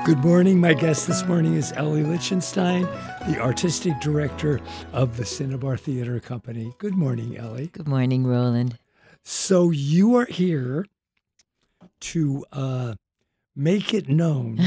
Good morning. My guest this morning is Ellie Lichtenstein, the artistic director of the Cinnabar Theater Company. Good morning, Ellie. Good morning, Roland. So you are here to make it known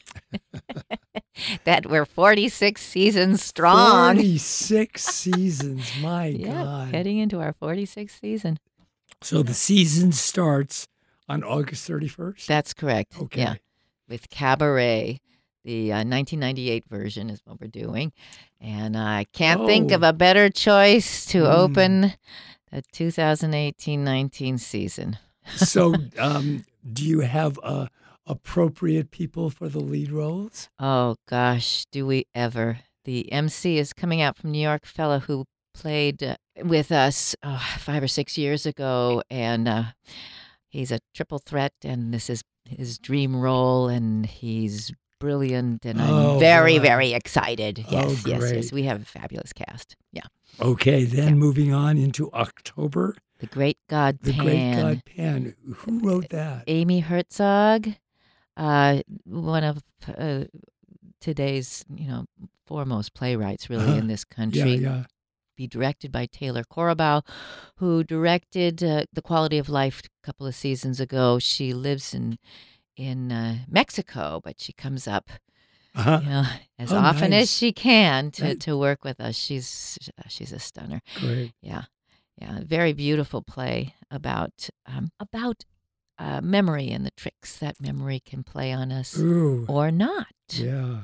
that we're 46 seasons strong. 46 seasons, my God. Heading into our 46th season. So the season starts on August 31st? That's correct. Okay. Yeah. With Cabaret. The 1998 version is what we're doing. And I can't think of a better choice to open the 2018-19 season. So do you have appropriate people for the lead roles? Oh, gosh, do we ever. The MC is coming out from New York, fellow who played with us 5 or 6 years ago. And he's a triple threat, and this is his dream role, and he's brilliant, and I'm very excited. Yes, yes. We have a fabulous cast. Yeah. Okay, then moving on into October. The Great God Pan. The Great God Pan. Who wrote that? Amy Herzog, one of today's, foremost playwrights really in this country. Yeah. Be directed by Taylor Korabau, who directed The Quality of Life a couple of seasons ago. She lives in Mexico, but she comes up as often as she can to work with us. She's a stunner. Great. Yeah. Very beautiful play about memory and the tricks that memory can play on us or not. Yeah.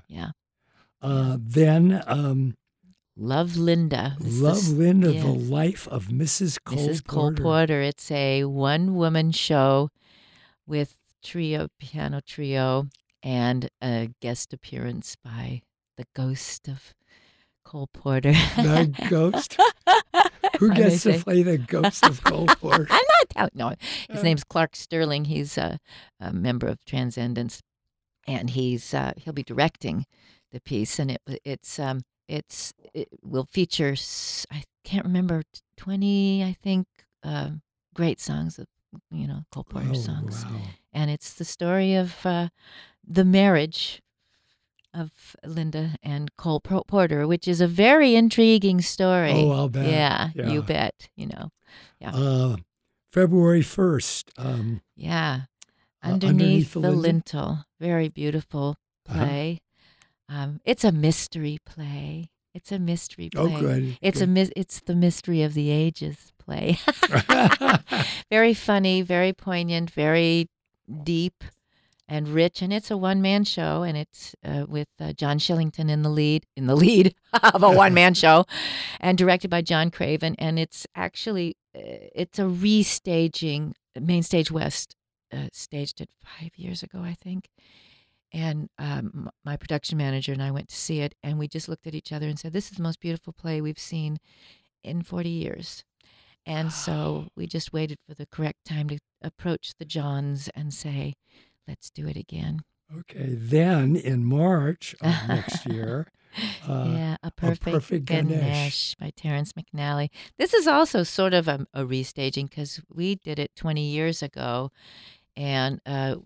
Then Love Linda. The Life of Mrs. Cole Mrs. Cole Porter. It's a one-woman show with piano trio, and a guest appearance by the ghost of Cole Porter. The ghost? Who gets to play the ghost of Cole Porter? I'm not telling. No, his name's Clark Sterling. He's a member of Transcendence, and he'll be directing the piece, and it will feature, I can't remember, 20, I think, great songs of Cole Porter songs. Wow. And it's the story of the marriage of Linda and Cole Porter, which is a very intriguing story. Oh, I'll bet. Yeah, you bet, Yeah. February 1st. Underneath the Lintel. Very beautiful play. It's a mystery play. Oh, good. It's the mystery of the ages play. Very funny, very poignant, very deep and rich, and it's a one-man show, and it's with John Shillington in the lead of a one-man show, and directed by John Craven. And it's actually it's a restaging. Main Stage West staged it 5 years ago, I think. And my production manager and I went to see it, and we just looked at each other and said, "This is the most beautiful play we've seen in 40 years." And so we just waited for the correct time to approach the Johns and say, "Let's do it again." Okay. Then in March of next year, A Perfect Ganesh by Terrence McNally. This is also sort of a restaging, because we did it 20 years ago, and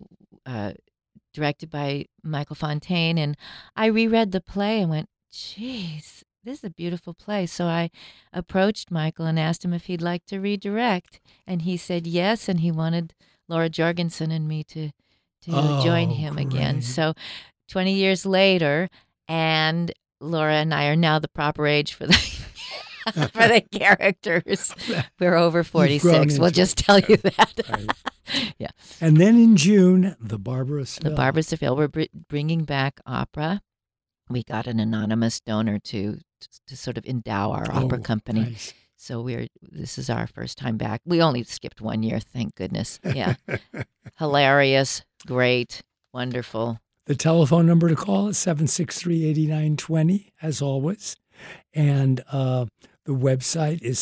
directed by Michael Fontaine, and I reread the play and went, "Geez, this is a beautiful play." So I approached Michael and asked him if he'd like to redirect, and he said yes, and he wanted Laura Jorgensen and me to join him again. So 20 years later, and Laura and I are now the proper age for the for the characters. We're over 46. We'll just tell you that. Right. Yeah. And then in June, the Barbara Seville. The Barbara Seville. We're bringing back opera. We got an anonymous donor to sort of endow our opera company. Nice. So this is our first time back. We only skipped 1 year, thank goodness. Yeah. Hilarious, great, wonderful. The telephone number to call is 763-8920, as always. And the website is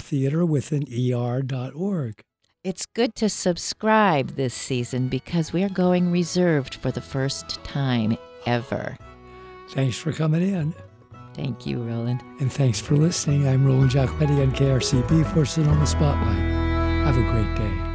cinnabartheater.org. It's good to subscribe this season because we are going reserved for the first time ever. Thanks for coming in. Thank you, Roland. And thanks for listening. I'm Roland Giacometti on KRCB for Sonoma Spotlight. Have a great day.